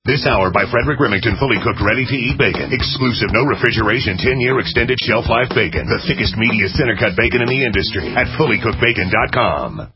This hour by Frederick Remington, fully cooked, ready-to-eat bacon. Exclusive, no refrigeration, 10-year extended shelf life bacon. The thickest, meatiest, center-cut bacon in the industry at fullycookedbacon.com.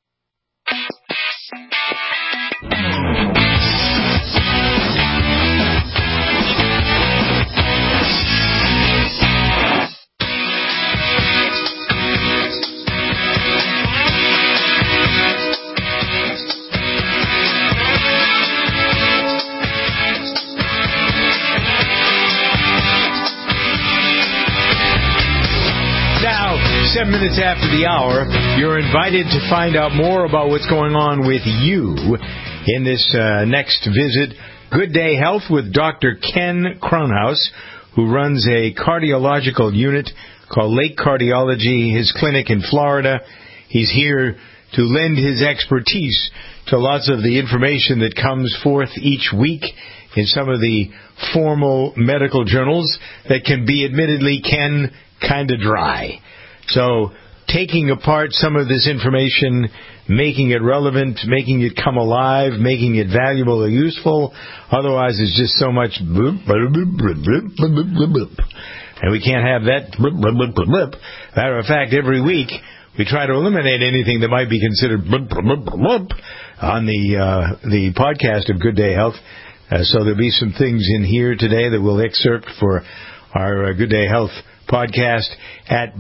Now, 7 minutes after the hour, you're invited to find out more about what's going on with you in this next visit. Good Day Health with Dr. Ken Cronhaus, who runs a cardiological unit called Lake Cardiology, his clinic in Florida. He's here to lend his expertise to lots of the information that comes forth each week in some of the formal medical journals that can be admittedly kind of dry. So taking apart some of this information, making it relevant, making it come alive, making it valuable or useful. Otherwise, it's just so much bloop, bloop, bloop, bloop, bloop, bloop, bloop. And we can't have that bloop, bloop, bloop, bloop. Matter of fact, every week we try to eliminate anything that might be considered bloop, bloop, bloop, bloop on the podcast of Good Day Health. So there'll be some things in here today that we'll excerpt for our Good Day Health podcast at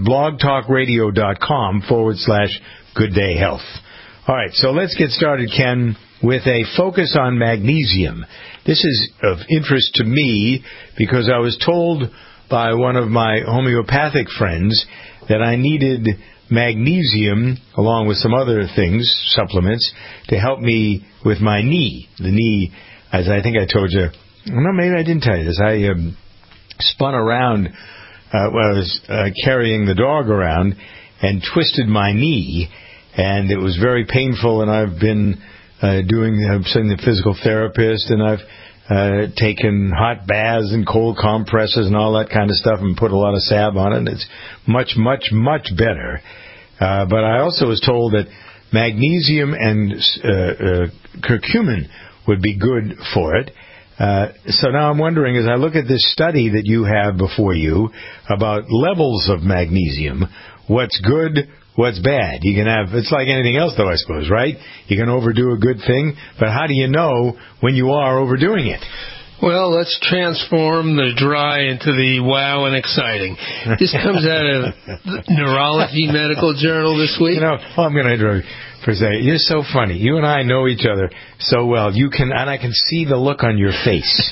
blogtalkradio.com/Good Day Health. All right, so let's get started, Ken, with a focus on magnesium. This is of interest to me because I was told by one of my homeopathic friends that I needed magnesium, along with some other things, supplements, to help me with my knee. The knee, as I think I told you, no, maybe I didn't tell you this, I spun around when I was carrying the dog around and twisted my knee, and it was very painful, and I've been I'm seeing the physical therapist, and I've taken hot baths and cold compresses and all that kind of stuff and put a lot of salve on it, and it's much, much, much better. But I also was told that magnesium and curcumin would be good for it. So now I'm wondering, as I look at this study that you have before you about levels of magnesium, what's good, what's bad? You can have, it's like anything else though, I suppose, right? You can overdo a good thing, but how do you know when you are overdoing it? Well, let's transform the dry into the wow and exciting. This comes out of Neurology Medical Journal this week. You know, I'm going to interrupt you for a second. You're so funny. You and I know each other so well. You can, and I can see the look on your face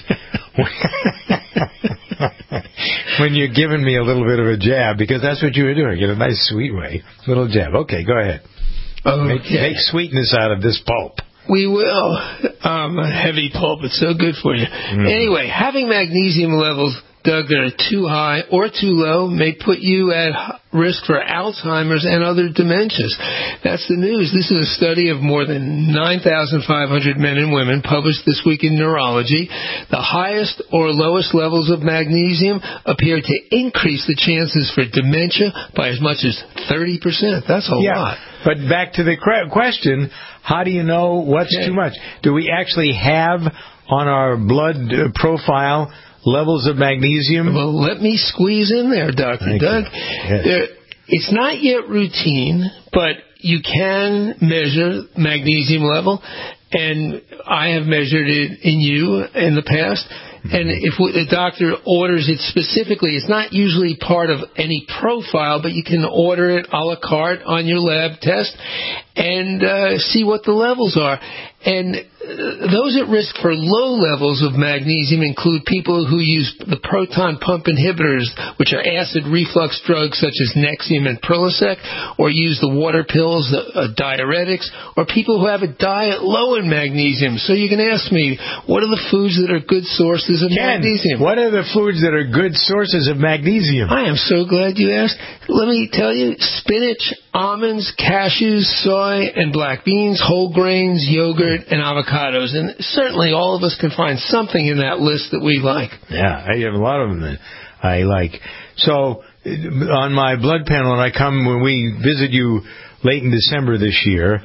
when you're giving me a little bit of a jab, because that's what you were doing in a nice, sweet way. Little jab. Okay, go ahead. Okay. Make sweetness out of this pulp. We will. A heavy pulp. It's so good for you. Anyway, having magnesium levels, Doug, that are too high or too low may put you at risk for Alzheimer's and other dementias. That's the news. This is a study of more than 9,500 men and women published this week in Neurology. The highest or lowest levels of magnesium appear to increase the chances for dementia by as much as 30%. That's a lot. But back to the question, how do you know what's too much? Do we actually have on our blood profile levels of magnesium? Well, let me squeeze in there, Dr. Doug. Yes. It's not yet routine, but you can measure magnesium level, and I have measured it in you in the past. And if the doctor orders it specifically, it's not usually part of any profile, but you can order it a la carte on your lab test and see what the levels are. And those at risk for low levels of magnesium include people who use the proton pump inhibitors, which are acid reflux drugs such as Nexium and Prilosec, or use the water pills, diuretics, or people who have a diet low in magnesium. So you can ask me, what are the foods that are good sources of magnesium? What are the foods that are good sources of magnesium? I am so glad you asked. Let me tell you, spinach, almonds, cashews, soy, and black beans, whole grains, yogurt, and avocados. And certainly all of us can find something in that list that we like. Yeah, I have a lot of them that I like. So on my blood panel, when we visit you late in December this year,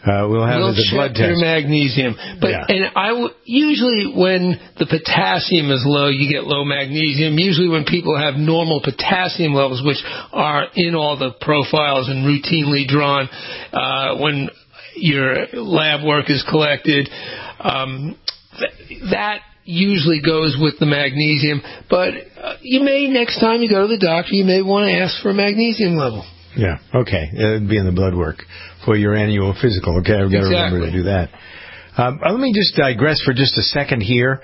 we'll have the blood test. Your magnesium. But usually when the potassium is low, you get low magnesium. Usually when people have normal potassium levels, which are in all the profiles and routinely drawn when your lab work is collected, that usually goes with the magnesium. But you may, next time you go to the doctor, you may want to ask for a magnesium level. Yeah, okay. It'd be in the blood work for your annual physical. Okay, I've got to remember to do that. Let me just digress for just a second here.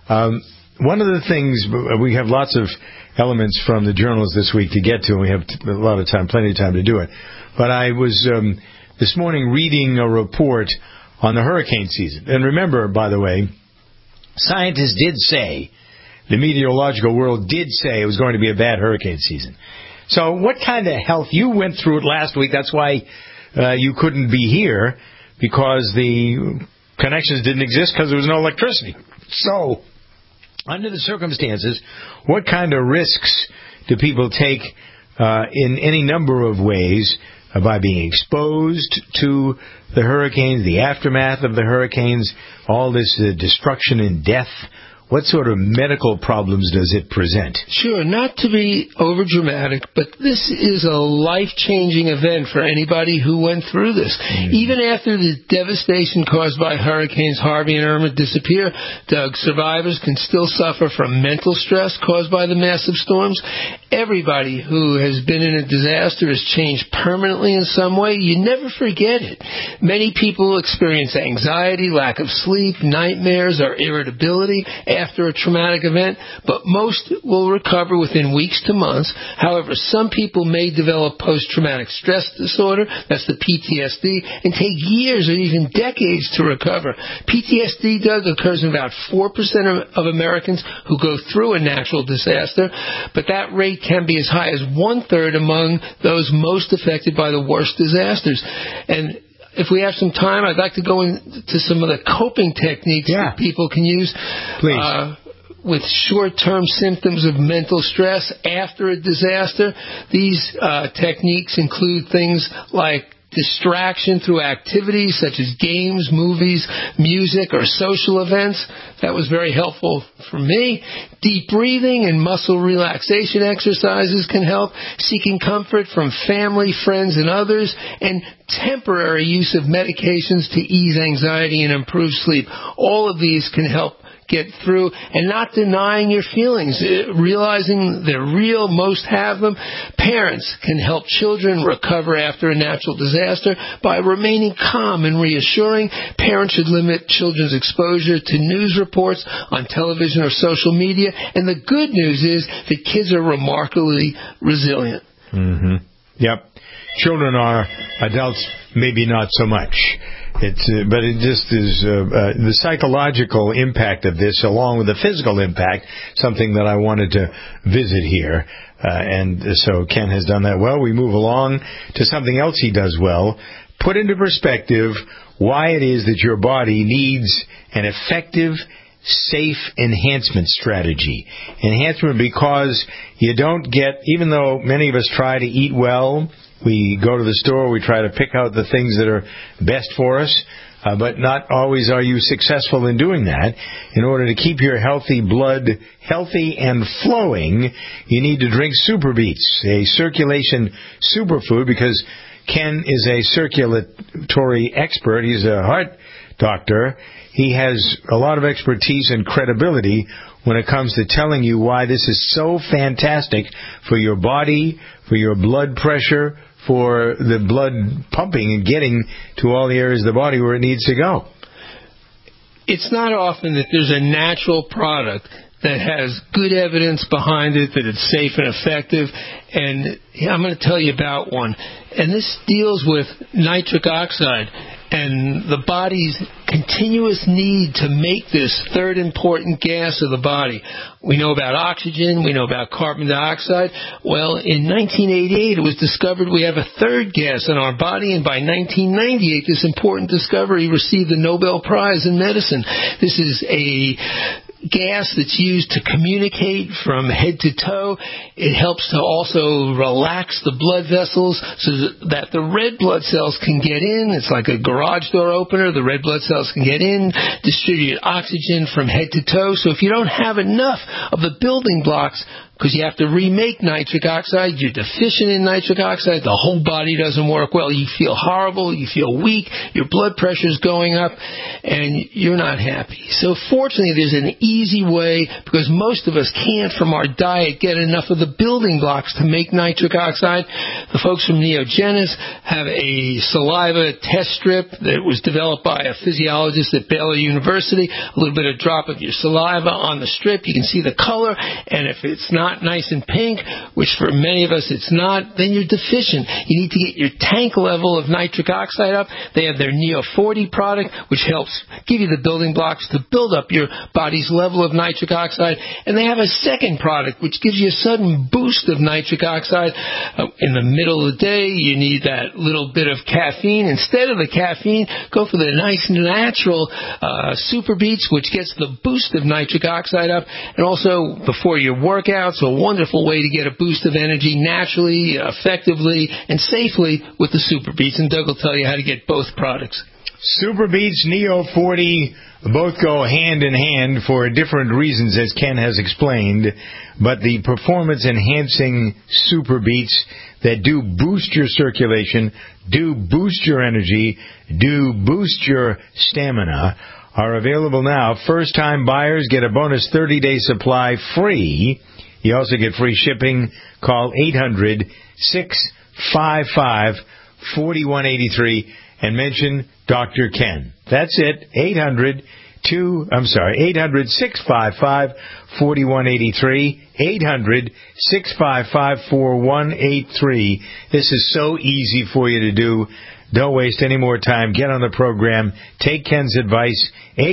One of the things, we have lots of elements from the journals this week to get to, and we have a lot of time, plenty of time to do it. But I was this morning reading a report on the hurricane season. And remember, by the way, scientists did say, the meteorological world did say it was going to be a bad hurricane season. So what kind of health? You went through it last week. That's why you couldn't be here, because the connections didn't exist because there was no electricity. So under the circumstances, what kind of risks do people take in any number of ways by being exposed to the hurricanes, the aftermath of the hurricanes, all this destruction and death? What sort of medical problems does it present? Sure, not to be overdramatic, but this is a life-changing event for anybody who went through this. Even after the devastation caused by Hurricanes Harvey and Irma disappear, Doug, survivors can still suffer from mental stress caused by the massive storms. Everybody who has been in a disaster is changed permanently in some way. You never forget it. Many people experience anxiety, lack of sleep, nightmares, or irritability after a traumatic event, but most will recover within weeks to months. However, some people may develop post-traumatic stress disorder, that's the PTSD, and take years or even decades to recover. PTSD, Doug, occurs in about 4% of Americans who go through a natural disaster, but that rate can be as high as 1/3 among those most affected by the worst disasters. And if we have some time, I'd like to go into some of the coping techniques that people can use with short-term symptoms of mental stress after a disaster. These techniques include things like distraction through activities such as games, movies, music, or social events. That was very helpful for me. Deep breathing and muscle relaxation exercises can help. Seeking comfort from family, friends, and others. And temporary use of medications to ease anxiety and improve sleep. All of these can help get through, and not denying your feelings, realizing they're real, most have them. Parents can help children recover after a natural disaster by remaining calm and reassuring. Parents should limit children's exposure to news reports on television or social media, and the good news is that kids are remarkably resilient. Yep. Children are, adults maybe not so much. But it just is the psychological impact of this, along with the physical impact, something that I wanted to visit here. And so Ken has done that well. We move along to something else he does well. Put into perspective why it is that your body needs an effective, safe enhancement strategy. Enhancement because you don't get, even though many of us try to eat well, we go to the store, we try to pick out the things that are best for us, but not always are you successful in doing that. In order to keep your healthy blood healthy and flowing, you need to drink Super Beets, a circulation superfood, because Ken is a circulatory expert. He's a heart doctor. He has a lot of expertise and credibility when it comes to telling you why this is so fantastic for your body, for your blood pressure, for the blood pumping and getting to all the areas of the body where it needs to go. It's not often that there's a natural product that has good evidence behind it, that it's safe and effective, and I'm going to tell you about one. And this deals with nitric oxide and the body's continuous need to make this third important gas of the body. We know about oxygen, we know about carbon dioxide. Well, in 1988, it was discovered we have a third gas in our body, and by 1998, this important discovery received the Nobel Prize in Medicine. This is a gas that's used to communicate from head to toe. It helps to also relax the blood vessels so that the red blood cells can get in. It's like a garage door opener. The red blood cells can get in, distribute oxygen from head to toe. So if you don't have enough of the building blocks, because you have to remake nitric oxide, you're deficient in nitric oxide, the whole body doesn't work well, you feel horrible, you feel weak, your blood pressure's going up, and you're not happy. So fortunately, there's an easy way, because most of us can't from our diet get enough of the building blocks to make nitric oxide. The folks from Neogenis have a saliva test strip that was developed by a physiologist at Baylor University. A little bit of drop of your saliva on the strip, you can see the color, and if it's not nice and pink, which for many of us it's not, then you're deficient. You need to get your tank level of nitric oxide up. They have their Neo 40 product, which helps give you the building blocks to build up your body's level of nitric oxide. And they have a second product, which gives you a sudden boost of nitric oxide. In the middle of the day, you need that little bit of caffeine. Instead of the caffeine, go for the nice natural Super Beats, which gets the boost of nitric oxide up. And also, before your workouts, a wonderful way to get a boost of energy naturally, effectively, and safely with the Super Beats. And Doug will tell you how to get both products. Super Beats, Neo 40, both go hand in hand for different reasons, as Ken has explained. But the performance-enhancing Super Beats that do boost your circulation, do boost your energy, do boost your stamina are available now. First-time buyers get a bonus 30-day supply free. You also get free shipping. Call 800-655-4183 and mention Dr. Ken. That's it. 800-655-4183. 800-655-4183. This is so easy for you to do. Don't waste any more time. Get on the program. Take Ken's advice.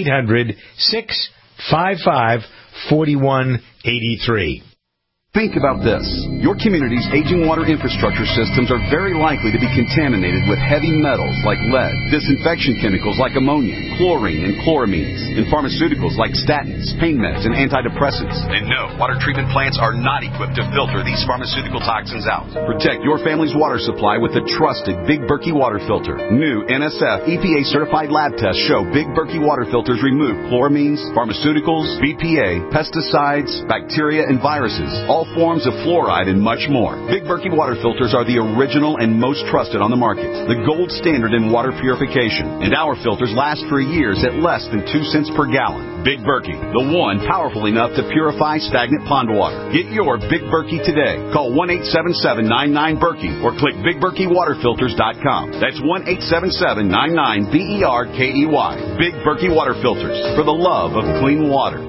800-655-4183. Think about this. Your community's aging water infrastructure systems are very likely to be contaminated with heavy metals like lead, disinfection chemicals like ammonia, chlorine, and chloramines, and pharmaceuticals like statins, pain meds, and antidepressants. And no, water treatment plants are not equipped to filter these pharmaceutical toxins out. Protect your family's water supply with the trusted Big Berkey water filter. New NSF EPA-certified lab tests show Big Berkey water filters remove chloramines, pharmaceuticals, BPA, pesticides, bacteria, and viruses, all forms of fluoride, and much more. Big Berkey water filters are the original and most trusted on the market, the gold standard in water purification. And our filters last for years at less than 2 cents per gallon. Big Berkey, the one powerful enough to purify stagnant pond water. Get your Big Berkey today. Call 1-877-99-BERKEY or click BigBerkeyWaterFilters.com. That's 1-877-99-BERKEY. Big Berkey water filters, for the love of clean water.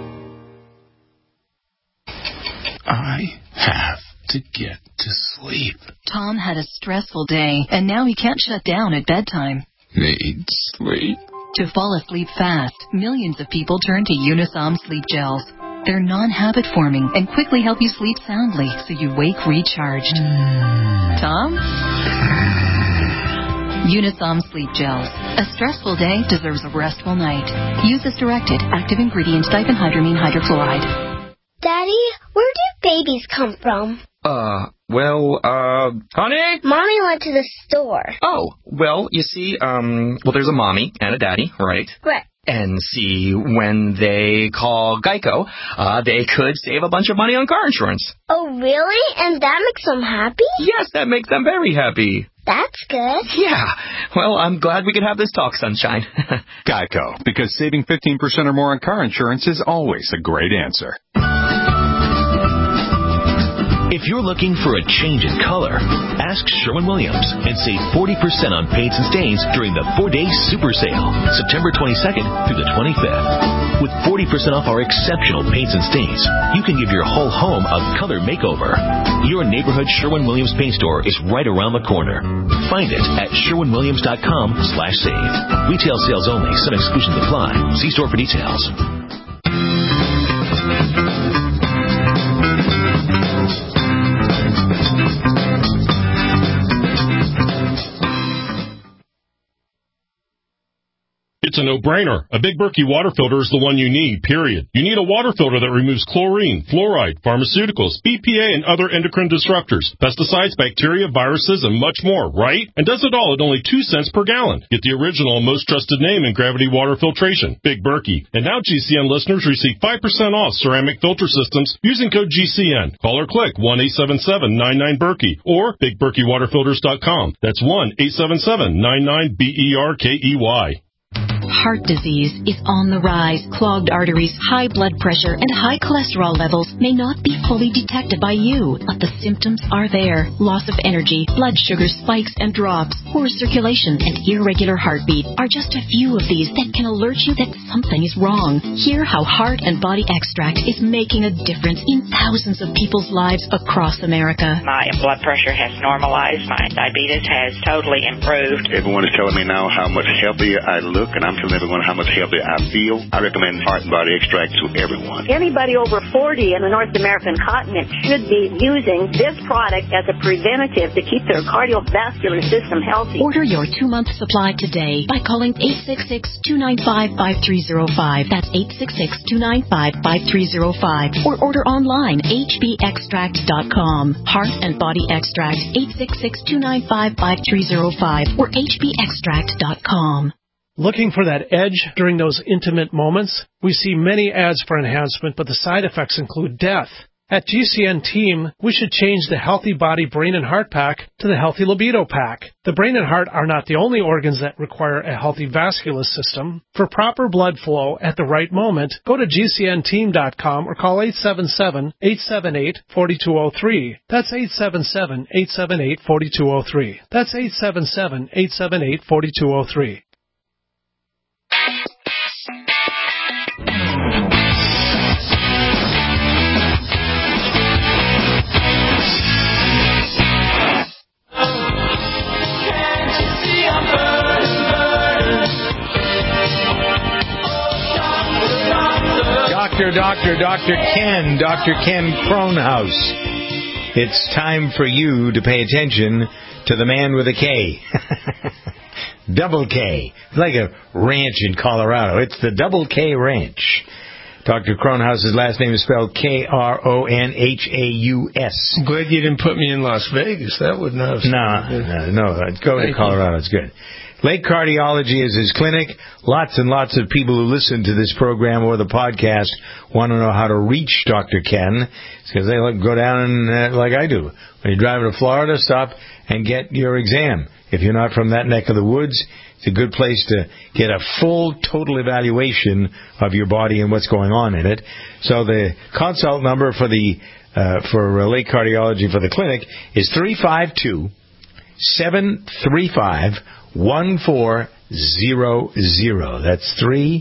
I have to get to sleep. Tom had a stressful day, and now he can't shut down at bedtime. Need sleep. To fall asleep fast, millions of people turn to Unisom Sleep Gels. They're non-habit forming and quickly help you sleep soundly so you wake recharged. Tom? Unisom Sleep Gels. A stressful day deserves a restful night. Use as directed. Active ingredient diphenhydramine hydrochloride. Daddy, where do babies come from? Honey? Mommy went to the store. Oh, well, you see, there's a mommy and a daddy, right? Right. And see, when they call Geico, they could save a bunch of money on car insurance. Oh, really? And that makes them happy? Yes, that makes them very happy. That's good. Yeah. Well, I'm glad we could have this talk, Sunshine. Geico, because saving 15% or more on car insurance is always a great answer. If you're looking for a change in color, ask Sherwin-Williams and save 40% on paints and stains during the 4-day super sale, September 22nd through the 25th. With 40% off our exceptional paints and stains, you can give your whole home a color makeover. Your neighborhood Sherwin-Williams paint store is right around the corner. Find it at sherwinwilliams.com/save. Retail sales only. Some exclusions apply. See store for details. It's a no-brainer. A Big Berkey water filter is the one you need, period. You need a water filter that removes chlorine, fluoride, pharmaceuticals, BPA, and other endocrine disruptors, pesticides, bacteria, viruses, and much more, right? And does it all at only 2 cents per gallon. Get the original and most trusted name in gravity water filtration, Big Berkey. And now GCN listeners receive 5% off ceramic filter systems using code GCN. Call or click 1-877-99-BERKEY or BigBerkeyWaterFilters.com. That's 1-877-99-BERKEY. Heart disease is on the rise. Clogged arteries, high blood pressure, and high cholesterol levels may not be fully detected by you, but the symptoms are there. Loss of energy, blood sugar spikes and drops, poor circulation, and irregular heartbeat are just a few of these that can alert you that something is wrong. Hear how Heart and Body Extract is making a difference in thousands of people's lives across America. My blood pressure has normalized. My diabetes has totally improved. Everyone is telling me now how much healthier I look, and I'm telling everyone how much healthier I feel. I recommend Heart and Body Extract to everyone. Anybody over 40 in the North American continent should be using this product as a preventative to keep their cardiovascular system healthy. Order your 2-month supply today by calling 866-295-5305. That's 866-295-5305. Or order online, hbextract.com. Heart and Body Extract, 866-295-5305 or hbextract.com. Looking for that edge during those intimate moments? We see many ads for enhancement, but the side effects include death. At GCN Team, we should change the Healthy Body Brain and Heart Pack to the Healthy Libido Pack. The brain and heart are not the only organs that require a healthy vascular system. For proper blood flow at the right moment, go to GCNteam.com or call 877-878-4203. That's 877-878-4203. That's 877-878-4203. Dr. Ken Kronhaus. It's time for you to pay attention to the man with a K. Double K. It's like a ranch in Colorado. It's the Double K Ranch. Dr. Kronhaus's last name is spelled Kronhaus. Glad you didn't put me in Las Vegas. That wouldn't have... No. Go to Colorado. It's good. Lake Cardiology is his clinic. Lots and lots of people who listen to this program or the podcast want to know how to reach Dr. Ken. It's because they go down and, like I do. When you're driving to Florida, stop and get your exam. If you're not from that neck of the woods, it's a good place to get a full, total evaluation of your body and what's going on in it. So the consult number for the Lake Cardiology for the clinic is 352-735-1400. That's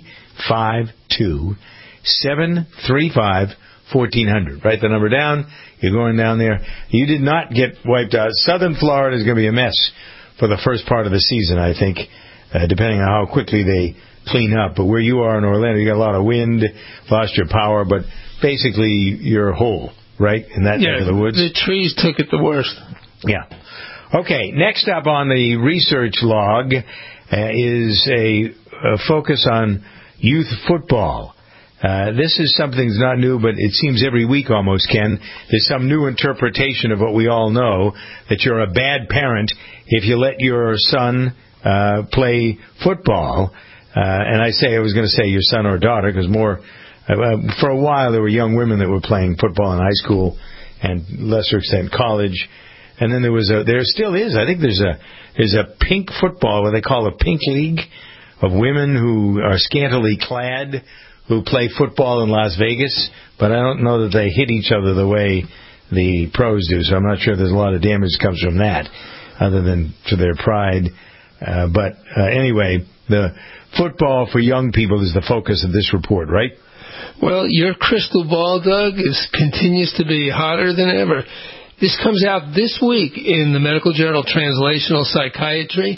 352-735-1400. Write the number down. You're going down there. You did not get wiped out. Southern Florida is going to be a mess for the first part of the season, I think, depending on how quickly they clean up. But where you are in Orlando, you got a lot of wind, lost your power, but basically you're whole, right, in that neck of the woods? The trees took it the worst. Yeah. Okay, next up on the research log is a focus on youth football. This is something that's not new, but it seems every week almost, Ken, there's some new interpretation of what we all know, that you're a bad parent if you let your son play football. And I was going to say your son or daughter, because for a while there were young women that were playing football in high school and lesser extent college. And then there still is, I think there's a pink football, what they call a pink league, of women who are scantily clad, who play football in Las Vegas, but I don't know that they hit each other the way the pros do, so I'm not sure there's a lot of damage that comes from that, other than to their pride. But anyway, the football for young people is the focus of this report, right? Well, your crystal ball, Doug, continues to be hotter than ever. This comes out this week in the medical journal Translational Psychiatry,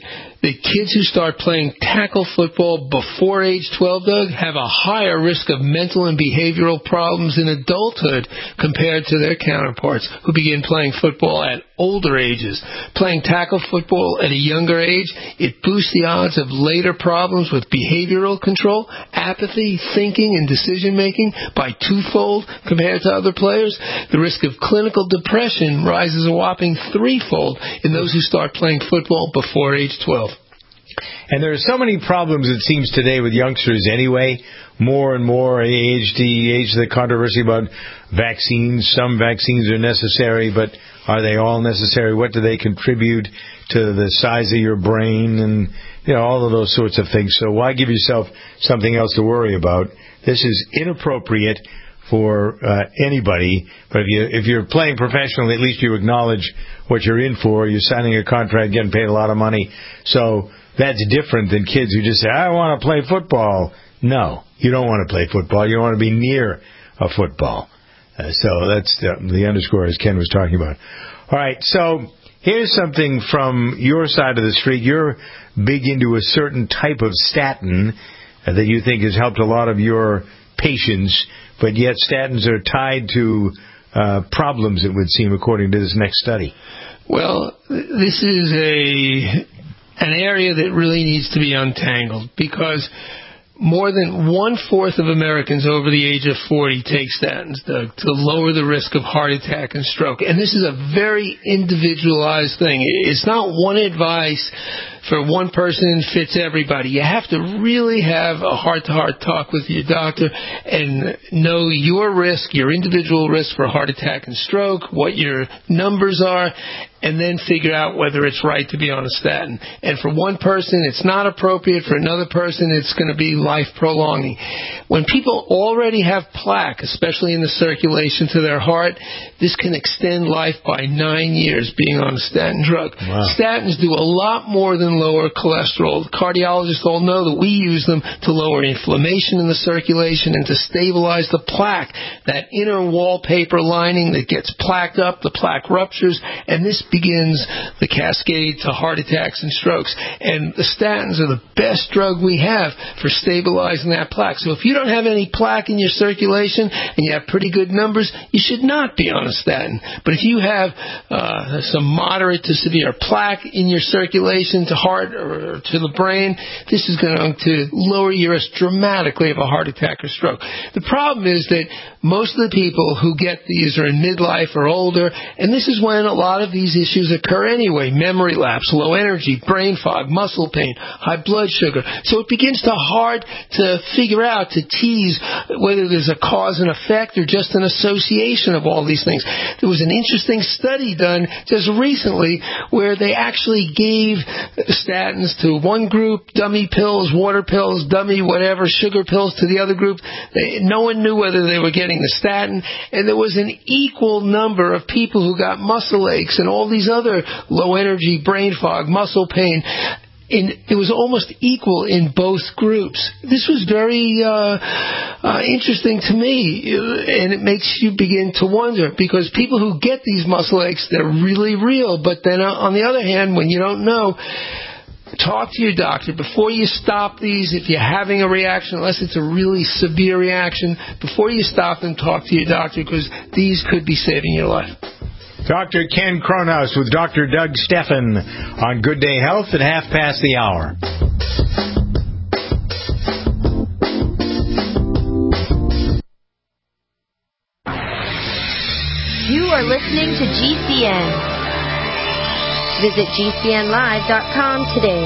that kids who start playing tackle football before age 12, Doug, have a higher risk of mental and behavioral problems in adulthood compared to their counterparts who begin playing football at older ages. Playing tackle football at a younger age, it boosts the odds of later problems with behavioral control, apathy, thinking, and decision-making by twofold compared to other players. The risk of clinical depression rises a whopping threefold in those who start playing football before age 12. And there are so many problems, it seems, today with youngsters anyway. More and more age of the controversy about vaccines. Some vaccines are necessary, but are they all necessary? What do they contribute to the size of your brain? And, all of those sorts of things. So why give yourself something else to worry about? This is inappropriate for anybody. But if you're playing professionally, at least you acknowledge what you're in for. You're signing a contract, getting paid a lot of money. So that's different than kids who just say, I want to play football. No, you don't want to play football. You don't want to be near a football. So that's the underscore, as Ken was talking about. All right, so here's something from your side of the street. You're big into a certain type of statin that you think has helped a lot of your patients, but yet statins are tied to problems, it would seem, according to this next study. Well, this is an area that really needs to be untangled, because more than 1/4 of Americans over the age of 40 take statins, Doug, to lower the risk of heart attack and stroke. And this is a very individualized thing. It's not one advice for one person fits everybody. You have to really have a heart-to-heart talk with your doctor and know your risk, your individual risk for heart attack and stroke, what your numbers are, and then figure out whether it's right to be on a statin. And for one person, it's not appropriate. For another person, it's going to be life-prolonging. When people already have plaque, especially in the circulation to their heart, this can extend life by 9 years being on a statin drug. Wow. Statins do a lot more than lower cholesterol. Cardiologists all know that we use them to lower inflammation in the circulation and to stabilize the plaque, that inner wallpaper lining that gets plaqued up, the plaque ruptures, and this begins the cascade to heart attacks and strokes. And the statins are the best drug we have for stabilizing that plaque. So if you don't have any plaque in your circulation and you have pretty good numbers, you should not be on a statin. But if you have some moderate to severe plaque in your circulation to heart or to the brain, this is going to lower your risk dramatically of a heart attack or stroke. The problem is that most of the people who get these are in midlife or older, and this is when a lot of these issues occur anyway. Memory lapse, low energy, brain fog, muscle pain, high blood sugar. So it begins to hard to figure out, to tease whether there's a cause and effect or just an association of all these things. There was an interesting study done just recently where they actually gave statins to one group, dummy pills, water pills, dummy whatever, sugar pills to the other group. No one knew whether they were getting the statin, and there was an equal number of people who got muscle aches and all these other low energy, brain fog, muscle pain. It was almost equal in both groups. This was very interesting to me, and it makes you begin to wonder, because people who get these muscle aches, they're really real. But then on the other hand, when you don't know, talk to your doctor before you stop these. If you're having a reaction, unless it's a really severe reaction, before you stop them, talk to your doctor, because these could be saving your life. Dr. Ken Cronhaus with Dr. Doug Steffen on Good Day Health at 1:30. You are listening to GCN. Visit GCNlive.com today.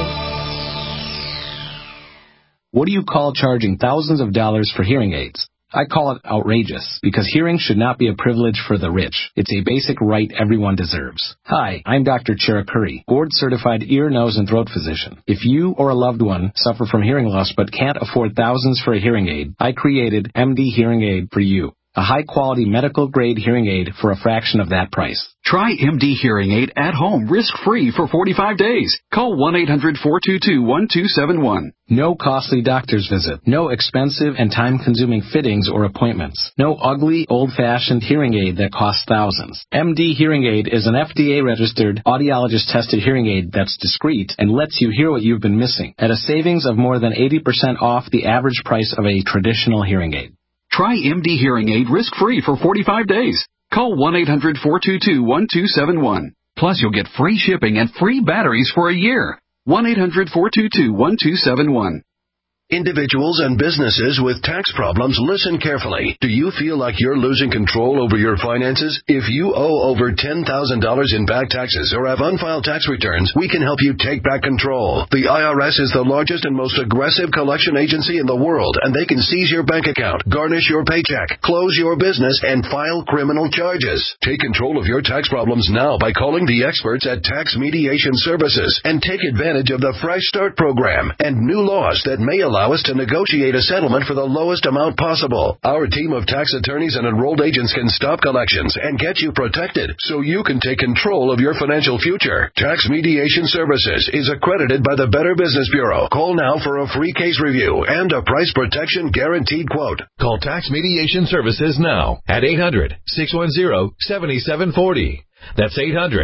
What do you call charging thousands of dollars for hearing aids? I call it outrageous, because hearing should not be a privilege for the rich. It's a basic right everyone deserves. Hi, I'm Dr. Chera Curry, board-certified ear, nose, and throat physician. If you or a loved one suffer from hearing loss but can't afford thousands for a hearing aid, I created MD Hearing Aid for you. a high-quality medical-grade hearing aid for a fraction of that price. Try MD Hearing Aid at home risk-free for 45 days. Call 1-800-422-1271. No costly doctor's visit. No expensive and time-consuming fittings or appointments. No ugly, old-fashioned hearing aid that costs thousands. MD Hearing Aid is an FDA-registered, audiologist-tested hearing aid that's discreet and lets you hear what you've been missing at a savings of more than 80% off the average price of a traditional hearing aid. Try MD Hearing Aid risk-free for 45 days. Call 1-800-422-1271. Plus, you'll get free shipping and free batteries for a year. 1-800-422-1271. Individuals and businesses with tax problems, listen carefully. Do you feel like you're losing control over your finances? If you owe over $10,000 in back taxes or have unfiled tax returns, we can help you take back control. The IRS is the largest and most aggressive collection agency in the world, and they can seize your bank account, garnish your paycheck, close your business, and file criminal charges. Take control of your tax problems now by calling the experts at Tax Mediation Services and take advantage of the Fresh Start program and new laws that may allow us to negotiate a settlement for the lowest amount possible. Our team of tax attorneys and enrolled agents can stop collections and get you protected so you can take control of your financial future. Tax Mediation Services is accredited by the Better Business Bureau. Call now for a free case review and a price protection guaranteed quote. Call Tax Mediation Services now at 800-610-7740. That's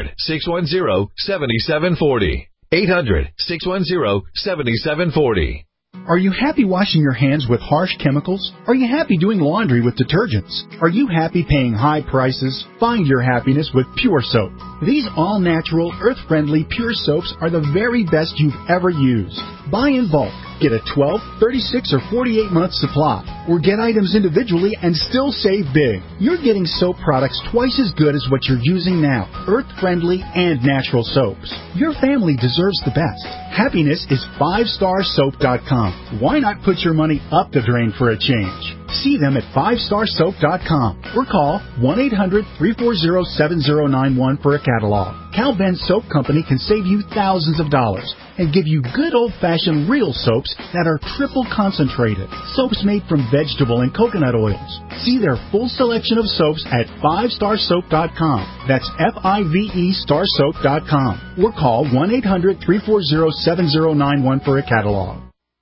800-610-7740. 800-610-7740. Are you happy washing your hands with harsh chemicals? Are you happy doing laundry with detergents? Are you happy paying high prices? Find your happiness with Pure Soap. These all-natural, earth-friendly Pure Soaps are the very best you've ever used. Buy in bulk. Get a 12, 36, or 48-month supply. Or get items individually and still save big. You're getting soap products twice as good as what you're using now. Earth-friendly and natural soaps. Your family deserves the best. Happiness is 5starsoap.com. Why not put your money up the drain for a change? See them at 5starsoap.com or call 1-800-340-7091 for a catalog. Cal Ben Soap Company can save you thousands of dollars and give you good old-fashioned real soaps that are triple concentrated. Soaps made from vegetable and coconut oils. See their full selection of soaps at 5starsoap.com. That's F-I-V-E starsoap.com or call 1-800-340-7091 for a catalog.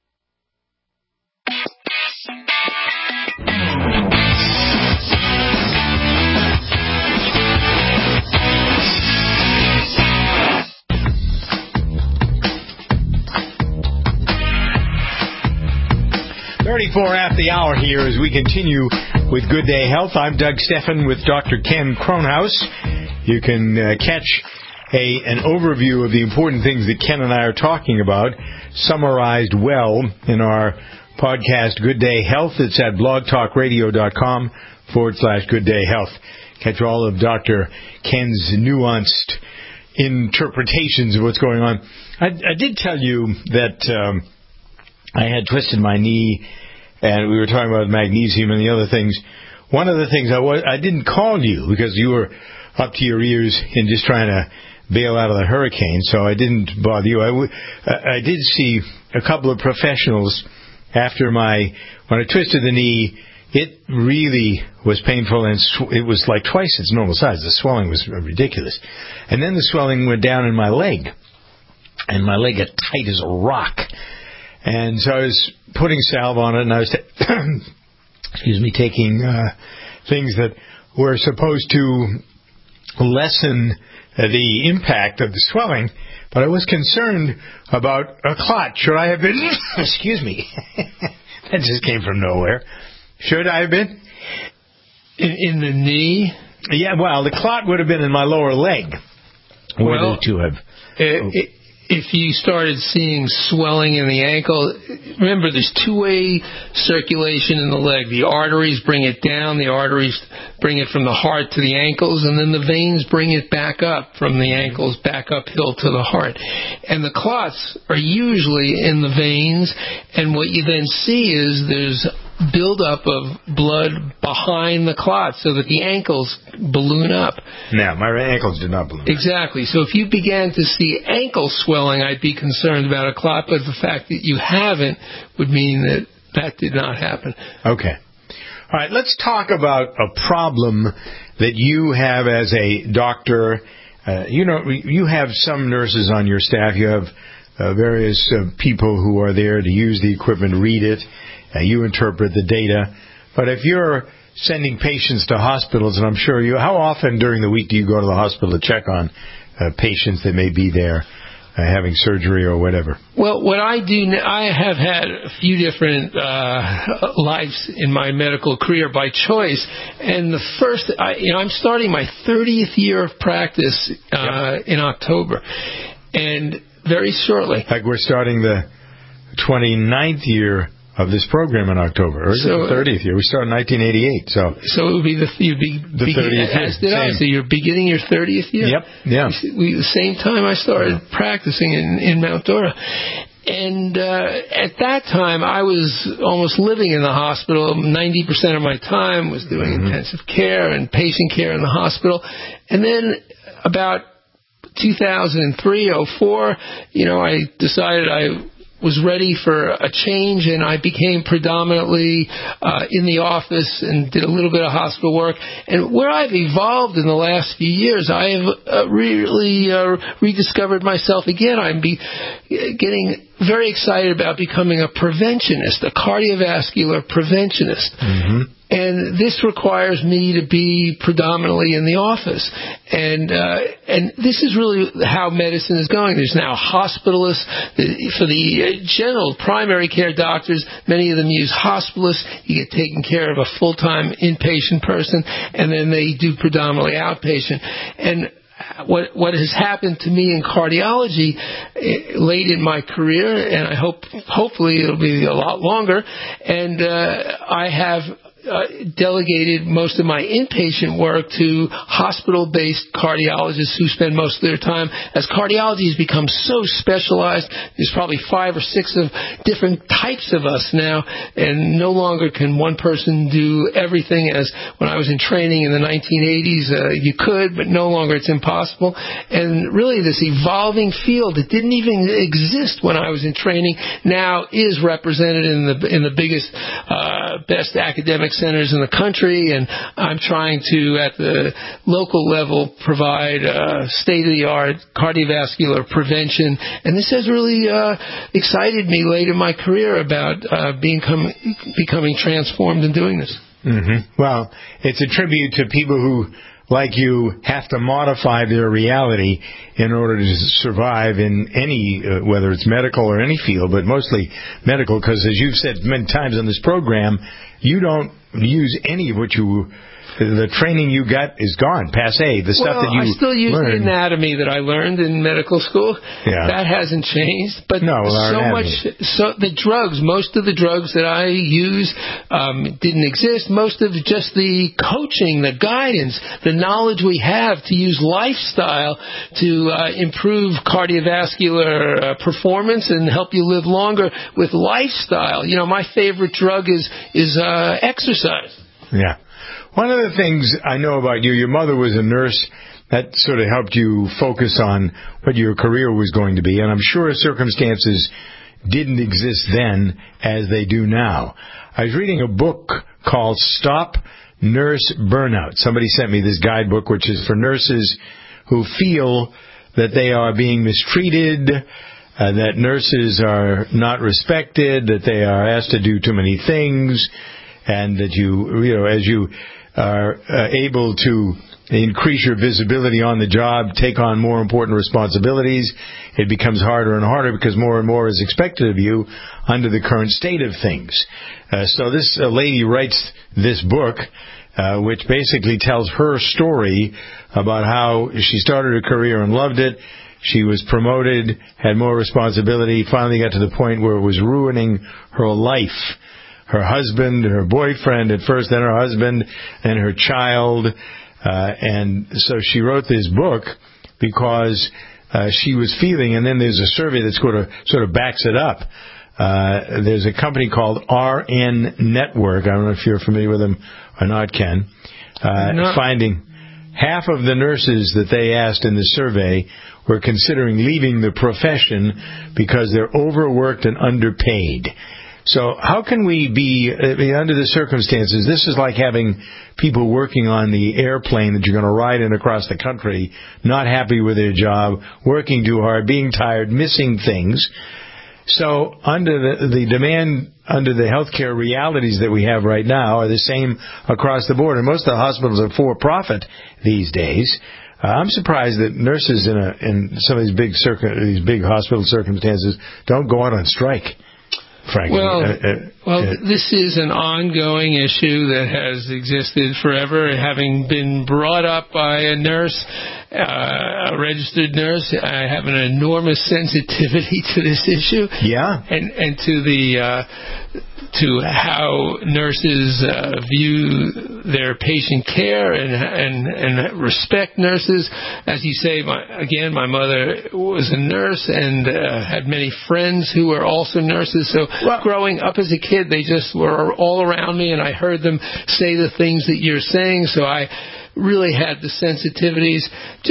After the hour here as we continue with Good Day Health. I'm Doug Steffen with Dr. Ken Kronhaus. You can catch an overview of the important things that Ken and I are talking about, summarized well in our podcast Good Day Health. It's at blogtalkradio.com/Good Day Health. Catch all of Dr. Ken's nuanced interpretations of what's going on. I did tell you that I had twisted my knee, and we were talking about magnesium and the other things. One of the things I didn't call you because you were up to your ears in just trying to bail out of the hurricane, so I didn't bother you. I did see a couple of professionals after when I twisted the knee. It really was painful, and it was like twice its normal size. The swelling was ridiculous. And then the swelling went down in my leg, and my leg got tight as a rock. And so I was putting salve on it, and I was taking things that were supposed to lessen the impact of the swelling, but I was concerned about a clot. Should I have been... Excuse me. That just came from nowhere. Should I have been? In the knee? Yeah, well, the clot would have been in my lower leg. Well, if you started seeing swelling in the ankle, remember there's two-way circulation in the leg. The arteries bring it down, the arteries bring it from the heart to the ankles, and then the veins bring it back up from the ankles back uphill to the heart. And the clots are usually in the veins, and what you then see is there's buildup of blood behind the clot so that the ankles balloon up. No, my ankles did not balloon up. Exactly. So if you began to see ankle swelling, I'd be concerned about a clot, but the fact that you haven't would mean that did not happen. Okay. All right, let's talk about a problem that you have as a doctor. You have some nurses on your staff. You have various people who are there to use the equipment, read it. You interpret the data. But if you're sending patients to hospitals, and I'm sure how often during the week do you go to the hospital to check on patients that may be there having surgery or whatever? Well, what I do, I have had a few different lives in my medical career by choice. And the first, I'm starting my 30th year of practice in October. And very shortly. Like we're starting the 29th year of this program in October, or is it the 30th year? We started in 1988, so it would be the 30th year. As did I. So you're beginning your 30th year. Yep. Yeah. The same time I started practicing in Mount Dora, and at that time I was almost living in the hospital. 90% of my time was doing intensive care and patient care in the hospital, and then about 2003-04, I decided I was ready for a change, and I became predominantly in the office and did a little bit of hospital work. And where I've evolved in the last few years, I have really rediscovered myself again. I'm getting very excited about becoming a preventionist, a cardiovascular preventionist. Mm-hmm. And this requires me to be predominantly in the office. And this is really how medicine is going. There's now hospitalists. For the general primary care doctors, many of them use hospitalists. You get taken care of a full-time inpatient person, and then they do predominantly outpatient. And what has happened to me in cardiology late in my career, and hopefully it'll be a lot longer, and I have delegated most of my inpatient work to hospital-based cardiologists who spend most of their time. As cardiology has become so specialized, there's probably 5 or 6 of different types of us now, and no longer can one person do everything. As when I was in training in the 1980s, you could, but no longer it's impossible. And really this evolving field that didn't even exist when I was in training now is represented in the biggest, best academic centers in the country, and I'm trying to, at the local level, provide state-of-the-art cardiovascular prevention. And this has really excited me late in my career about becoming transformed in doing this. Mm-hmm. Well, it's a tribute to people who, like you, have to modify their reality in order to survive in any, whether it's medical or any field, but mostly medical, because as you've said many times on this program, you don't use any of what the training you got is gone, passé. The stuff that you I still use learned. The anatomy that I learned in medical school. Yeah. That hasn't changed. But the drugs, most of the drugs that I use didn't exist. Most of just the coaching, the guidance, the knowledge we have to use lifestyle to improve cardiovascular performance and help you live longer with lifestyle. My favorite drug is exercise. Yeah. One of the things I know about you, your mother was a nurse. That sort of helped you focus on what your career was going to be. And I'm sure circumstances didn't exist then as they do now. I was reading a book called Stop Nurse Burnout. Somebody sent me this guidebook, which is for nurses who feel that they are being mistreated, that nurses are not respected, that they are asked to do too many things, and that as you are able to increase your visibility on the job, take on more important responsibilities, it becomes harder and harder because more and more is expected of you under the current state of things. So this lady writes this book, which basically tells her story about how she started her career and loved it. She was promoted, had more responsibility, finally got to the point where it was ruining her life. Her husband, her boyfriend at first, then her husband, and her child. And so she wrote this book because she was feeling, and then there's a survey that sort of backs it up. There's a company called RN Network. I don't know if you're familiar with them or not, Ken. Finding half of the nurses that they asked in the survey were considering leaving the profession because they're overworked and underpaid. So how can we be, under the circumstances, this is like having people working on the airplane that you're going to ride in across the country, not happy with their job, working too hard, being tired, missing things. So under the demand, under the healthcare realities that we have right now are the same across the board. And most of the hospitals are for-profit these days. I'm surprised that nurses in some of these big hospital circumstances don't go out on strike, frankly. Well, this is an ongoing issue that has existed forever, having been brought up by a nurse, a registered nurse. I have an enormous sensitivity to this issue. Yeah. And to how nurses view their patient care and respect nurses. As you say, my mother was a nurse and had many friends who were also nurses. So growing up as a kid, they just were all around me, and I heard them say the things that you're saying. So I really had the sensitivities.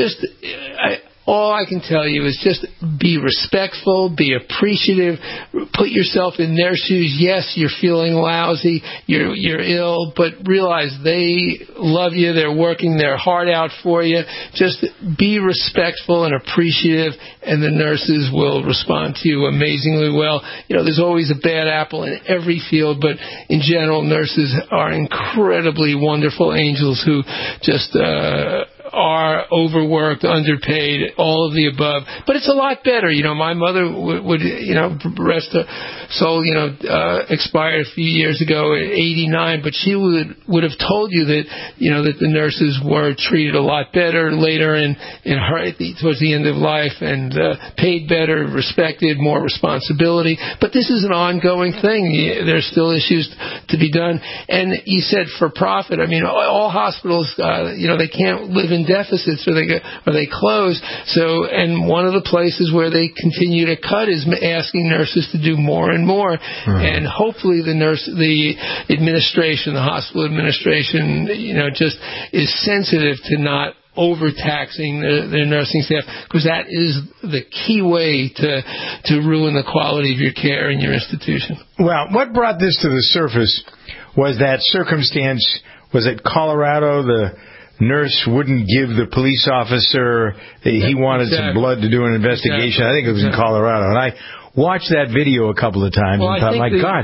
All I can tell you is just be respectful, be appreciative, put yourself in their shoes. Yes, you're feeling lousy, you're ill, but realize they love you, they're working their heart out for you. Just be respectful and appreciative, and the nurses will respond to you amazingly well. There's always a bad apple in every field, but in general, nurses are incredibly wonderful angels who just are overworked, underpaid, all of the above. But it's a lot better. My mother would rest her soul, expired a few years ago at 89, but she would have told you that, that the nurses were treated a lot better later in her, towards the end of life, and paid better, respected, more responsibility. But this is an ongoing thing. There's still issues to be done. And you said for profit. I mean, all hospitals, they can't live in deficits or they close. So, and one of the places where they continue to cut is asking nurses to do more and more. And hopefully the administration, the hospital administration, just is sensitive to not overtaxing their nursing staff, because that is the key way to ruin the quality of your care in your institution. Well, what brought this to the surface was that circumstance. Was it Colorado? The nurse wouldn't give the police officer, he wanted some blood to do an investigation. I think it was in Colorado. And I watched that video a couple of times and thought,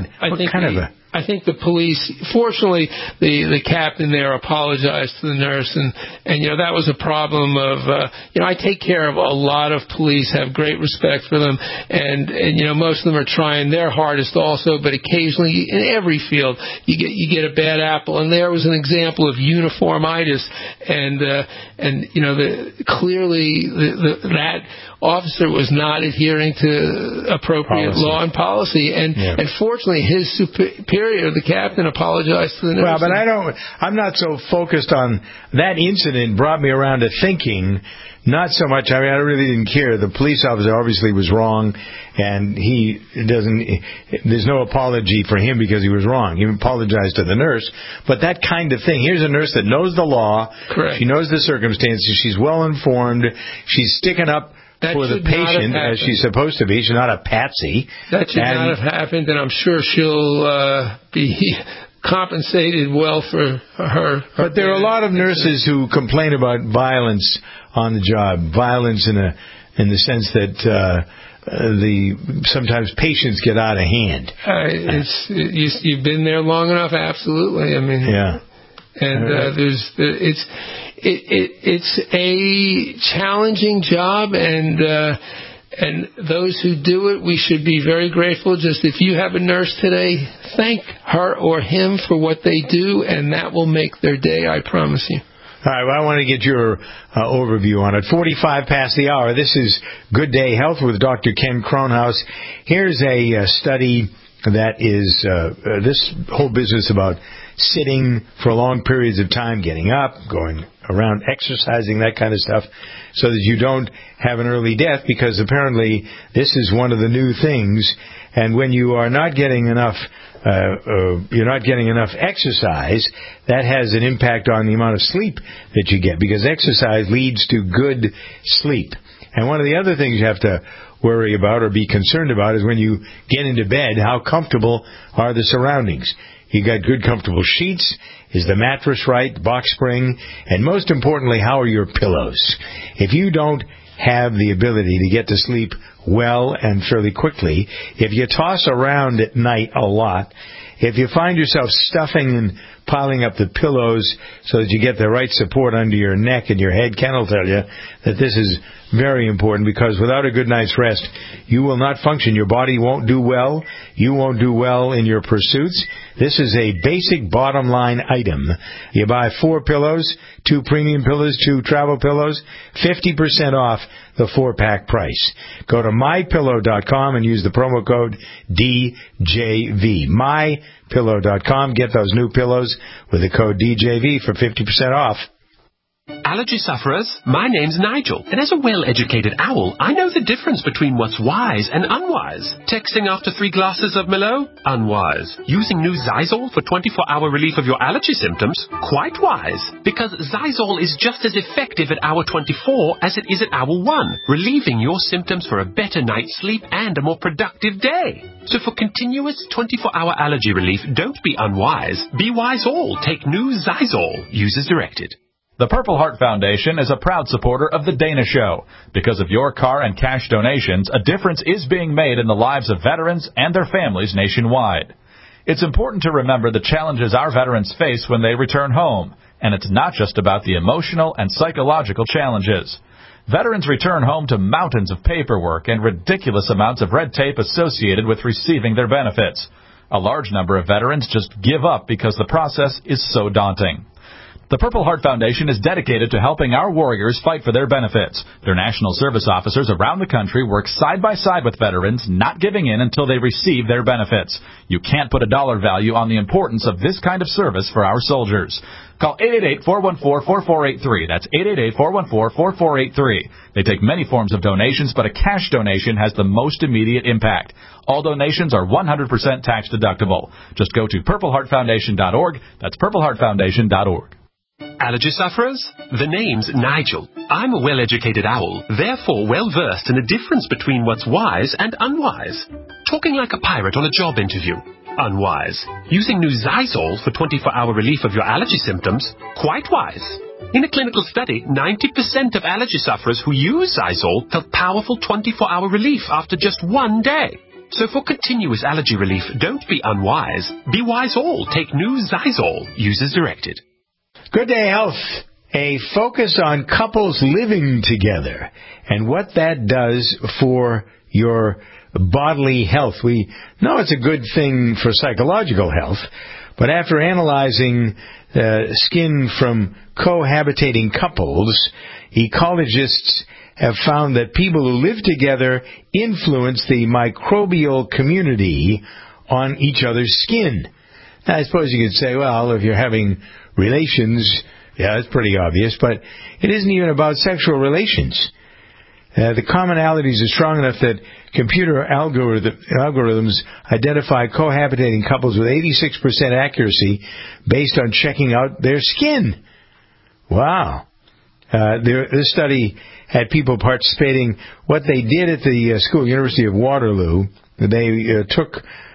I think the police, fortunately, the captain there apologized to the nurse, and that was a problem of, I take care of a lot of police, have great respect for them, and most of them are trying their hardest also, but occasionally, in every field, you get a bad apple, and there was an example of uniformitis, and clearly that officer was not adhering to appropriate law and policy, and fortunately his superior, the captain, apologized to the nurse. Well, but I'm not so focused on that incident. Brought me around to thinking, not so much, I really didn't care. The police officer obviously was wrong, and there's no apology for him because he was wrong. He apologized to the nurse. But that kind of thing, here's a nurse that knows the law. Correct. She knows the circumstances. She's well informed. She's sticking up for the patient as she's supposed to be. She's not a patsy. That should not have happened, and I'm sure she'll be compensated well for her. But there are a lot of nurses who complain about violence on the job. Violence in the sense that sometimes patients get out of hand. You've been there long enough, absolutely. I mean, yeah. And it's a challenging job, and those who do it, we should be very grateful. Just if you have a nurse today, thank her or him for what they do, and that will make their day, I promise you. All right, well, I want to get your overview on it. 45 past the hour. This is Good Day Health with Dr. Ken Kronhaus. Here's a study that is this whole business about sitting for long periods of time, getting up, going around, exercising, that kind of stuff, so that you don't have an early death, because apparently this is one of the new things. And when you are not getting enough exercise, that has an impact on the amount of sleep that you get, because exercise leads to good sleep. And one of the other things you have to worry about or be concerned about is when you get into bed, how comfortable are the surroundings? You got good, comfortable sheets? Is the mattress right, box spring? And most importantly, how are your pillows? If you don't have the ability to get to sleep well and fairly quickly, if you toss around at night a lot, if you find yourself stuffing and piling up the pillows so that you get the right support under your neck and your head, Ken will tell you that this is very important, because without a good night's rest, you will not function. Your body won't do well. You won't do well in your pursuits. This is a basic bottom line item. You buy 4 pillows, 2 premium pillows, 2 travel pillows, 50% off the 4-pack price. Go to mypillow.com and use the promo code DJV. mypillow.com. Get those new pillows with the code DJV for 50% off. Allergy sufferers, my name's Nigel, and as a well-educated owl, I know the difference between what's wise and unwise. Texting after 3 glasses of Merlot? Unwise. Using new Zysol for 24-hour relief of your allergy symptoms? Quite wise, because Zysol is just as effective at hour 24 as it is at hour 1, relieving your symptoms for a better night's sleep and a more productive day. So for continuous 24-hour allergy relief, don't be unwise. Be wise all. Take new Zysol. Use as directed. The Purple Heart Foundation is a proud supporter of The Dana Show. Because of your car and cash donations, a difference is being made in the lives of veterans and their families nationwide. It's important to remember the challenges our veterans face when they return home, and it's not just about the emotional and psychological challenges. Veterans return home to mountains of paperwork and ridiculous amounts of red tape associated with receiving their benefits. A large number of veterans just give up because the process is so daunting. The Purple Heart Foundation is dedicated to helping our warriors fight for their benefits. Their national service officers around the country work side by side with veterans, not giving in until they receive their benefits. You can't put a dollar value on the importance of this kind of service for our soldiers. Call 888-414-4483. That's 888-414-4483. They take many forms of donations, but a cash donation has the most immediate impact. All donations are 100% tax deductible. Just go to purpleheartfoundation.org. That's purpleheartfoundation.org. Allergy sufferers? The name's Nigel. I'm a well-educated owl, therefore well-versed in the difference between what's wise and unwise. Talking like a pirate on a job interview? Unwise. Using new Zysol for 24-hour relief of your allergy symptoms? Quite wise. In a clinical study, 90% of allergy sufferers who use Zysol felt powerful 24-hour relief after just 1 day. So for continuous allergy relief, don't be unwise. Be wise all. Take new Zysol. Use as directed. Good Day Health, a focus on couples living together and what that does for your bodily health. We know it's a good thing for psychological health, but after analyzing skin from cohabitating couples, ecologists have found that people who live together influence the microbial community on each other's skin. Now, I suppose you could say, well, if you're having relations, yeah, it's pretty obvious, but it isn't even about sexual relations. The commonalities are strong enough that computer algorithms identify cohabitating couples with 86% accuracy based on checking out their skin. Wow. This study had people participating. What they did at the University of Waterloo, they took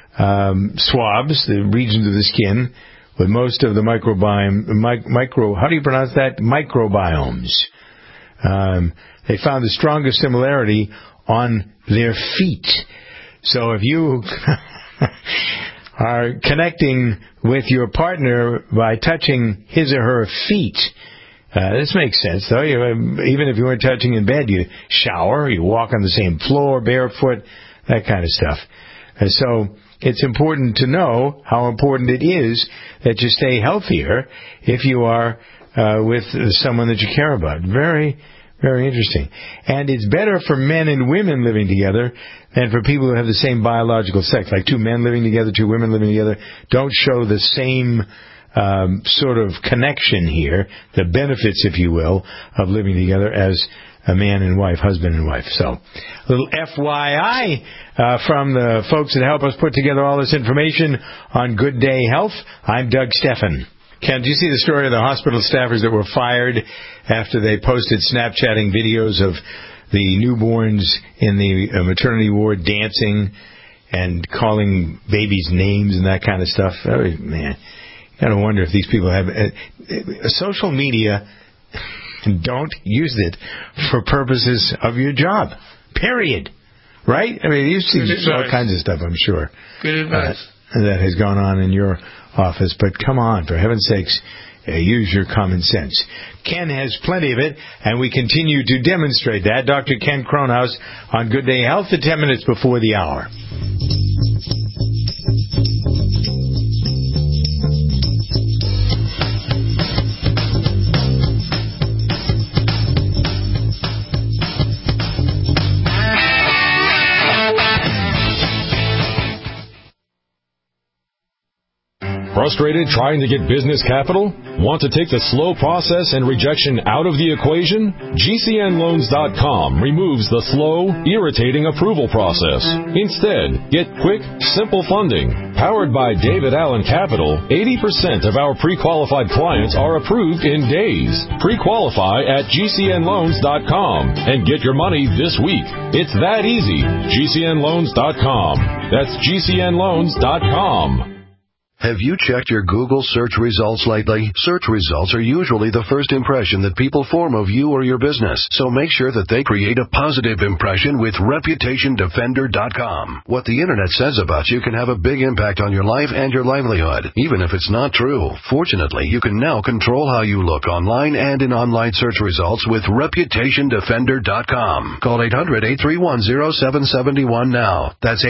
swabs, the regions of the skin, with most of the microbiomes. They found the strongest similarity on their feet. So if you are connecting with your partner by touching his or her feet, this makes sense, though. Even if you weren't touching in bed, you shower, you walk on the same floor, barefoot, that kind of stuff. So it's important to know how important it is that you stay healthier if you are with someone that you care about. Very, very interesting. And it's better for men and women living together than for people who have the same biological sex. Like 2 men living together, 2 women living together don't show the same sort of connection here, the benefits, if you will, of living together as a man and wife, husband and wife. So, a little FYI from the folks that help us put together all this information on Good Day Health. I'm Doug Steffen. Ken, do you see the story of the hospital staffers that were fired after they posted Snapchatting videos of the newborns in the maternity ward dancing and calling babies names and that kind of stuff. Oh, man, you got to wonder if these people have social media. Don't use it for purposes of your job. Period. Right? I mean, you see all kinds of stuff, I'm sure. Good advice. That has gone on in your office. But come on, for heaven's sakes, use your common sense. Ken has plenty of it, and we continue to demonstrate that. Dr. Ken Kronhaus on Good Day Health at 10 minutes before the hour. Frustrated trying to get business capital? Want to take the slow process and rejection out of the equation? GCNLoans.com removes the slow, irritating approval process. Instead, get quick, simple funding. Powered by David Allen Capital, 80% of our pre-qualified clients are approved in days. Pre-qualify at GCNLoans.com and get your money this week. It's that easy. GCNLoans.com. That's GCNLoans.com. Have you checked your Google search results lately? Search results are usually the first impression that people form of you or your business, so make sure that they create a positive impression with ReputationDefender.com. What the Internet says about you can have a big impact on your life and your livelihood, even if it's not true. Fortunately, you can now control how you look online and in online search results with ReputationDefender.com. Call 800-831-0771 now. That's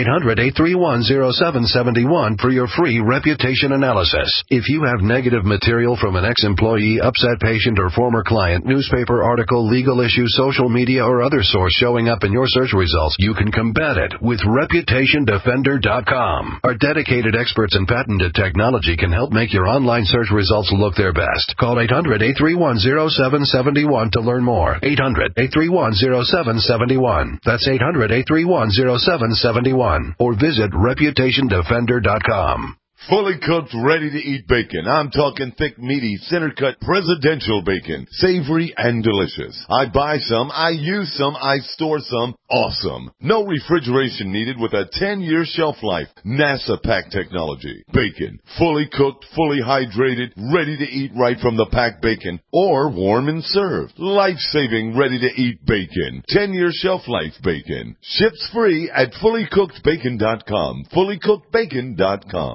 800-831-0771 for your free reputation analysis. If you have negative material from an ex-employee, upset patient, or former client, newspaper article, legal issue, social media, or other source showing up in your search results, you can combat it with ReputationDefender.com. Our dedicated experts in patented technology can help make your online search results look their best. Call 800-831-0771 to learn more. 800-831-0771. That's 800-831-0771. Or visit ReputationDefender.com. Fully cooked, ready-to-eat bacon. I'm talking thick, meaty, center-cut presidential bacon. Savory and delicious. I buy some, I use some, I store some. Awesome. No refrigeration needed with a 10-year shelf life. NASA pack technology. Bacon. Fully cooked, fully hydrated, ready to eat right from the packed bacon. Or warm and served. Life-saving, ready-to-eat bacon. 10-year shelf life bacon. Ships free at fullycookedbacon.com. Fullycookedbacon.com.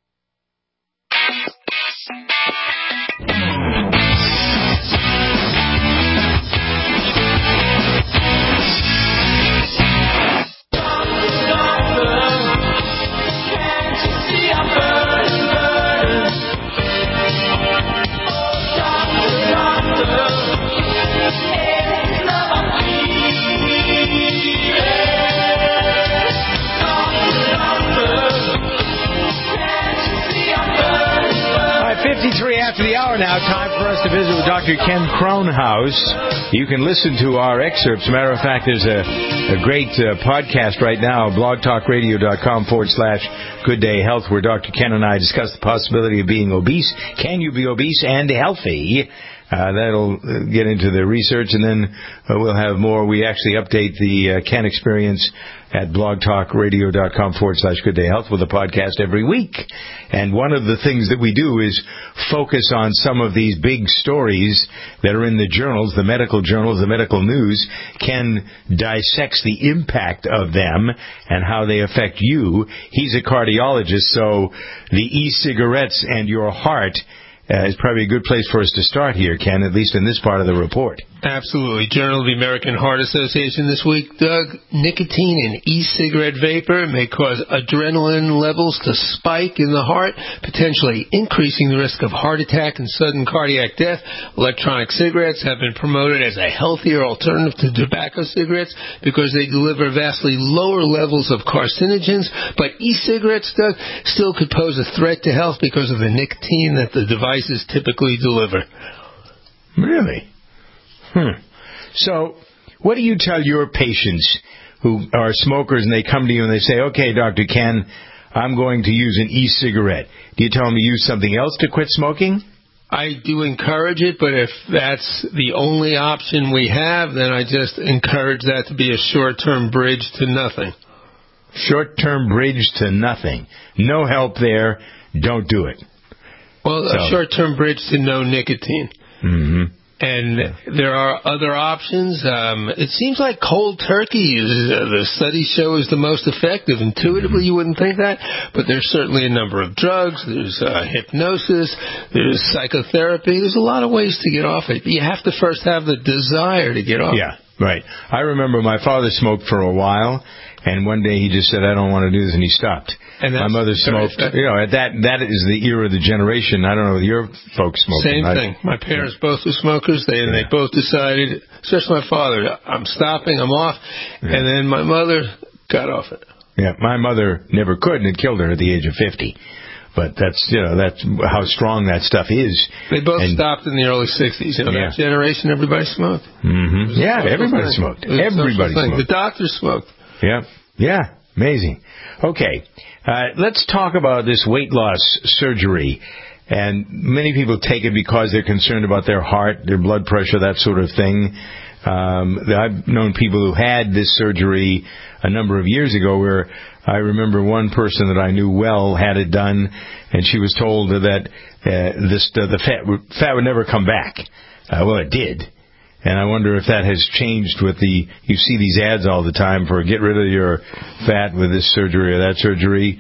After the hour now, time for us to visit with Dr. Ken Kronhaus. You can listen to our excerpts. As a matter of fact, there's a great podcast right now, blogtalkradio.com/Good Day Health, where Dr. Ken and I discuss the possibility of being obese. Can you be obese and healthy? That'll get into the research, and then we'll have more. We actually update the Ken Experience at blogtalkradio.com/Good Day Health with a podcast every week. And one of the things that we do is focus on some of these big stories that are in the journals, the medical journals, the medical news. Ken dissects the impact of them and how they affect you. He's a cardiologist, so the e-cigarettes and your heart is probably a good place for us to start here, Ken, at least in this part of the report. Absolutely. Journal of the American Heart Association this week, Doug. Nicotine in e-cigarette vapor may cause adrenaline levels to spike in the heart, potentially increasing the risk of heart attack and sudden cardiac death. Electronic cigarettes have been promoted as a healthier alternative to tobacco cigarettes because they deliver vastly lower levels of carcinogens. But e-cigarettes, Doug, still could pose a threat to health because of the nicotine that the devices typically deliver. Really? So, what do you tell your patients who are smokers and they come to you and they say, okay, Dr. Ken, I'm going to use an e-cigarette. Do you tell them to use something else to quit smoking? I do encourage it, but if that's the only option we have, then I just encourage that to be a short-term bridge to nothing. Short-term bridge to nothing. No help there. Don't do it. Well, a short-term bridge to no nicotine. Mm-hmm. And there are other options. It seems like cold turkey the studies show is the most effective. Intuitively, you wouldn't think that, but there's certainly a number of drugs. There's hypnosis. There's psychotherapy. There's a lot of ways to get off it. But you have to first have the desire to get off. Yeah, right. I remember my father smoked for a while, and one day he just said, "I don't want to do this," and he stopped. And my mother smoked. You know, that is the era of the generation. I don't know if your folks smoked. Same thing. My parents both were smokers. They both decided, especially my father, I'm stopping, I'm off. And then my mother got off it. Yeah, my mother never could, and it killed her at the age of 50. But that's how strong that stuff is. They both stopped in the early 60s. That generation, everybody smoked. Mm-hmm. Yeah, everybody smoked. Everybody smoked. The doctors smoked. Yeah, amazing. Okay, let's talk about this weight loss surgery. And many people take it because they're concerned about their heart, their blood pressure, that sort of thing. I've known people who had this surgery a number of years ago, where I remember one person that I knew well had it done, and she was told that the fat would never come back. Well, it did. And I wonder if that has changed with you see these ads all the time for get rid of your fat with this surgery or that surgery.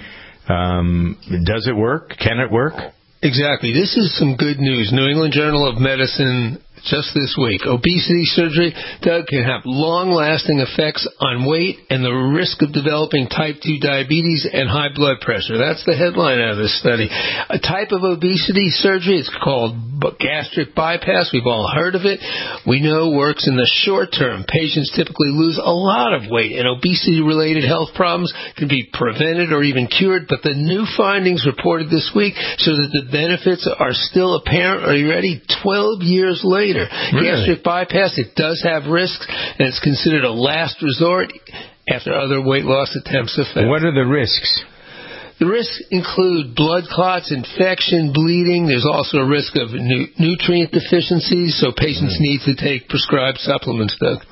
Does it work? Can it work? Exactly. This is some good news. New England Journal of Medicine just this week. Obesity surgery, Doug, can have long-lasting effects on weight and the risk of developing type 2 diabetes and high blood pressure. That's the headline out of this study. A type of obesity surgery, it's called gastric bypass. We've all heard of it. We know works in the short term. Patients typically lose a lot of weight, and obesity-related health problems can be prevented or even cured, but the new findings reported this week show that the benefits are still apparent, are you ready, 12 years later. Really? Gastric bypass, it does have risks, and it's considered a last resort after other weight loss attempts have failed. What are the risks? The risks include blood clots, infection, bleeding. There's also a risk of nutrient deficiencies, so patients need to take prescribed supplements, Doug.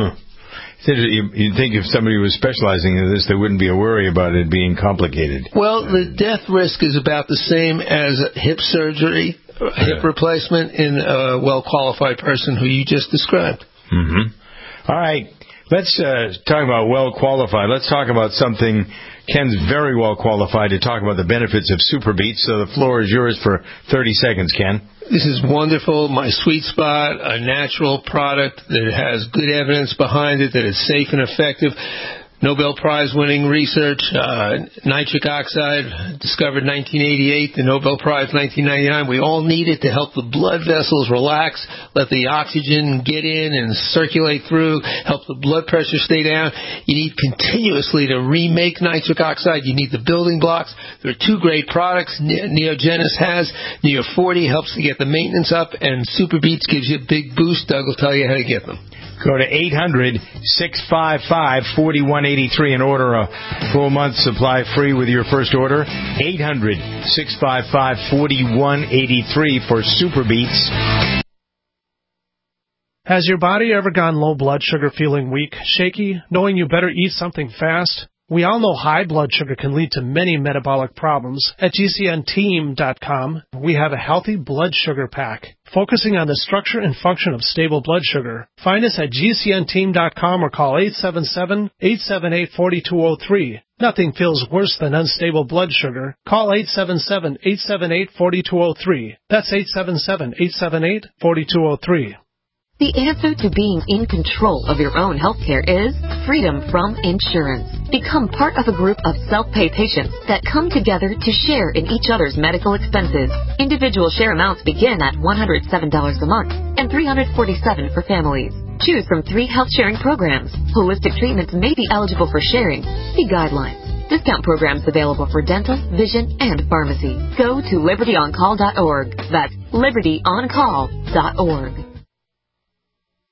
You'd think if somebody was specializing in this, there wouldn't be a worry about it being complicated. Well, the death risk is about the same as hip surgery, hip replacement in a well-qualified person who you just described. Mm-hmm. All right. Let's talk about well-qualified. Let's talk about something. Ken's very well qualified to talk about the benefits of Super Beets, so the floor is yours for 30 seconds, Ken. This is wonderful, my sweet spot, a natural product that has good evidence behind it, that it's safe and effective. Nobel Prize-winning research, nitric oxide, discovered 1988, the Nobel Prize 1999. We all need it to help the blood vessels relax, let the oxygen get in and circulate through, help the blood pressure stay down. You need continuously to remake nitric oxide. You need the building blocks. There are two great products Neogenis has. Neo 40 helps to get the maintenance up, and Super Beets gives you a big boost. Doug will tell you how to get them. Go to 800-655-4183 and order a full month supply free with your first order. 800-655-4183 for Super Beets. Has your body ever gone low blood sugar, feeling weak, shaky, knowing you better eat something fast? We all know high blood sugar can lead to many metabolic problems. At GCNteam.com, we have a healthy blood sugar pack, focusing on the structure and function of stable blood sugar. Find us at GCNteam.com or call 877-878-4203. Nothing feels worse than unstable blood sugar. Call 877-878-4203. That's 877-878-4203. The answer to being in control of your own healthcare is freedom from insurance. Become part of a group of self-pay patients that come together to share in each other's medical expenses. Individual share amounts begin at $107 a month and $347 for families. Choose from 3 health-sharing programs. Holistic treatments may be eligible for sharing. See guidelines. Discount programs available for dental, vision, and pharmacy. Go to libertyoncall.org. That's libertyoncall.org.